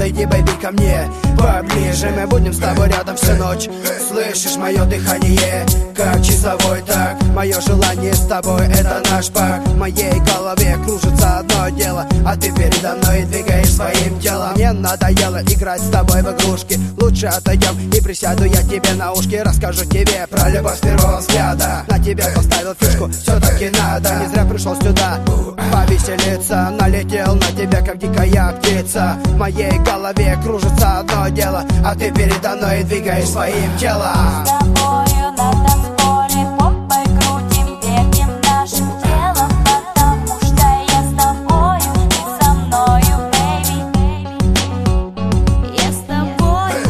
подойди, бэйби, ко мне поближе. Мы будем с тобой рядом всю ночь. Слышишь мое дыхание, как часовой так. Мое желание с тобой — это наш пак. В моей голове кружится одно дело, а ты передо мной двигаешь своим телом. Мне надоело играть с тобой в игрушки. Лучше отойдем и присяду я тебе на ушки. Расскажу тебе про любовь с первого взгляда. На тебя поставил фишку, все-таки надо. Не зря пришел сюда повеселиться. Налетел на тебя, как дикая птица. В моей голове кружится одно дело, а ты передо мной двигаешь своим телом. С тобою на танцполе попой крутим, вертим нашим телом, потому что я с тобою, ты со мною, бэйби. Я с тобою,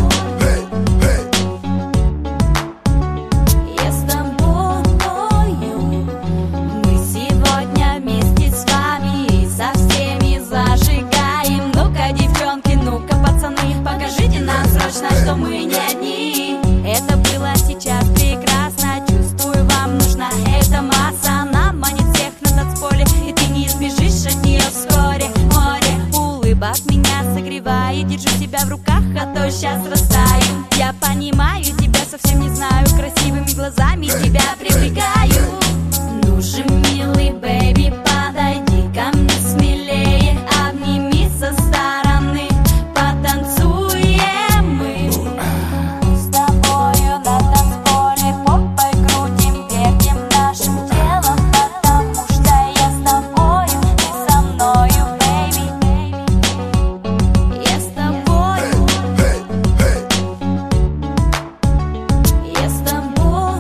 я с тобою. Мы сегодня вместе с вами и со всеми зажигаем. Ну-ка, девчонки, ну-ка, пацаны, покажите нам срочно, что мы не одни. Это было сейчас прекрасно, чувствую, вам нужна эта масса. Она манит всех на танцполе, и ты не избежишь от нее вскоре. Море улыбок меня согревает, держу тебя в руках, а то сейчас растаю. Я понимаю тебя, совсем не знаю, красивыми глазами тебя привлекаю. Ну же, милый бэйби, подойди ко мне смелее, обними со стороны, потанцуем мы. С тобою на танцполе попой крутим, вертим нашим телом, потому что я с тобою, ты со мною, бэйби. Я с тобою, я с тобою.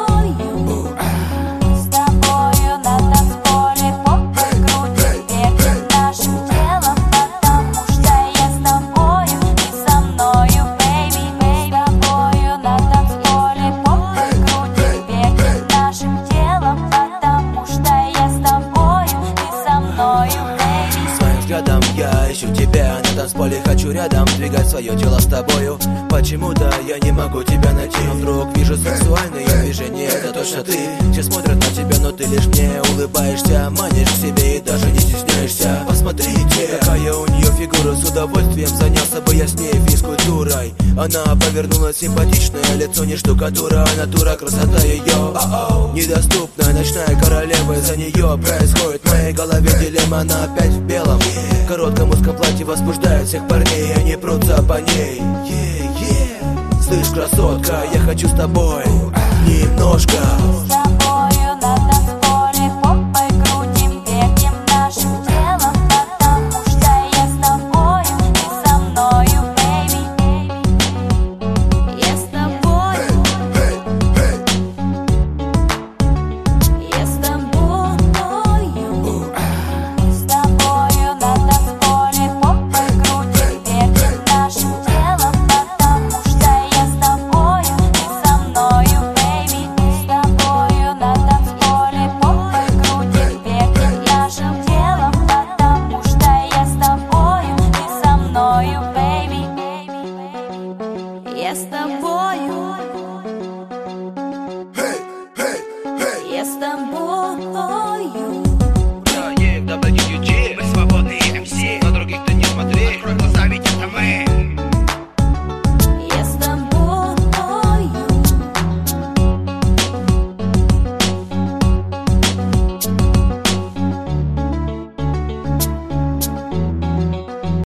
С тобою на танцполе попой крутим, вертим нашим телом, потому что я с тобою, ты со мною, бэйби. С тобою на танцполе попой крутим, вертим нашим телом, потому что я с тобою, ты со мною, бэйби. Своим взглядом я ищу тебя на танцполе, хочу рядом двигать свое тело с тобою. Почему-то я не могу тебя найти, но вдруг вижу сексуальные движения. Это точно ты, все смотрят на тебя, но ты лишь мне улыбаешься, манишь к себе и даже не стесняешься. Посмотрите, какая у нее фигура, с удовольствием занялся бы я с ней физкультурой. Она повернулась, симпатичное лицо, не штукатура, а натура, красота ее недоступная, ночная королева, из-за нее происходит в моей голове дилемма. Она опять в белом, в коротком узком платье возбуждает всех парней, они прутся по ней. Слышь, красотка, я хочу с тобой немножко. С тобою на танцполе попой крутим, вертим нашим телом, потому что я с тобою, ты со мною, бэйби. Я с тобою, я с тобою. С тобою на танцполе попой крутим, вертим нашим телом, потому что я с тобою, ты со мною, бэйби. С тобою на танцполе попой крутим, вертим нашим телом, потому что я с тобою, ты со мною, бэйби. Я с тобою.